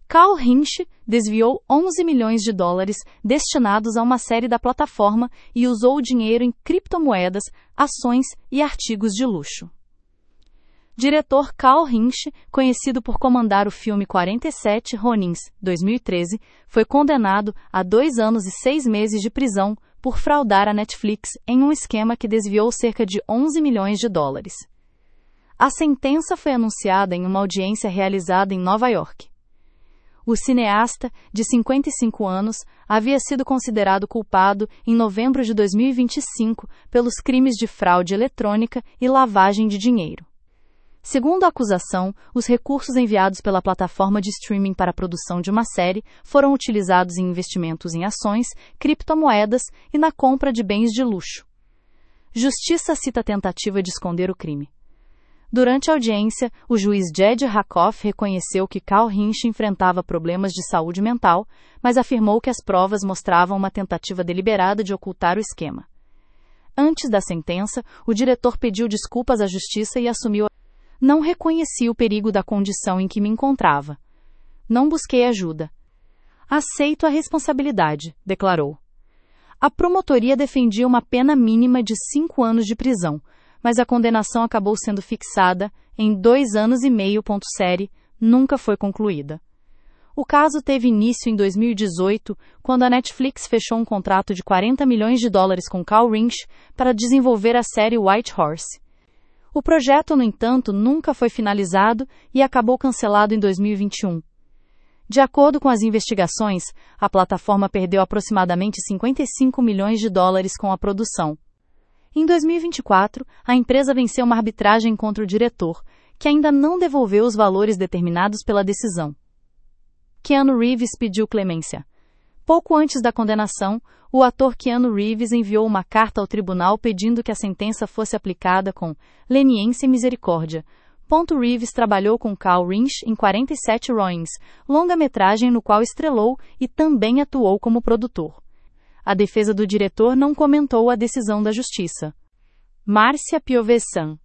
Carl Hinch desviou $11 milhões destinados a uma série da plataforma e usou o dinheiro em criptomoedas, ações e artigos de luxo. Diretor Carl Hinch, conhecido por comandar o filme 47 Ronins, 2013, foi condenado a 2 anos e 6 meses de prisão por fraudar a Netflix em um esquema que desviou cerca de $11 milhões. A sentença foi anunciada em uma audiência realizada em Nova York. O cineasta, de 55 anos, havia sido considerado culpado em novembro de 2025 pelos crimes de fraude eletrônica e lavagem de dinheiro. Segundo a acusação, os recursos enviados pela plataforma de streaming para a produção de uma série foram utilizados em investimentos em ações, criptomoedas e na compra de bens de luxo. Justiça cita a tentativa de esconder o crime. Durante a audiência, o juiz Jed Rakoff reconheceu que Carl Hinch enfrentava problemas de saúde mental, mas afirmou que as provas mostravam uma tentativa deliberada de ocultar o esquema. Antes da sentença, o diretor pediu desculpas à justiça e assumiu: "Não reconheci o perigo da condição em que me encontrava. Não busquei ajuda. Aceito a responsabilidade", declarou. A promotoria defendia uma pena mínima de 5 anos de prisão, mas a condenação acabou sendo fixada em 2 anos e meio. Série nunca foi concluída. O caso teve início em 2018, quando a Netflix fechou um contrato de $40 milhões com Carl Hinch para desenvolver a série White Horse. O projeto, no entanto, nunca foi finalizado e acabou cancelado em 2021. De acordo com as investigações, a plataforma perdeu aproximadamente $55 milhões com a produção. Em 2024, a empresa venceu uma arbitragem contra o diretor, que ainda não devolveu os valores determinados pela decisão. Keanu Reeves pediu clemência. Pouco antes da condenação, o ator Keanu Reeves enviou uma carta ao tribunal pedindo que a sentença fosse aplicada com leniência e misericórdia. Reeves trabalhou com Carl Hinch em 47 Roins, longa-metragem no qual estrelou e também atuou como produtor. A defesa do diretor não comentou a decisão da justiça. Márcia Piovesan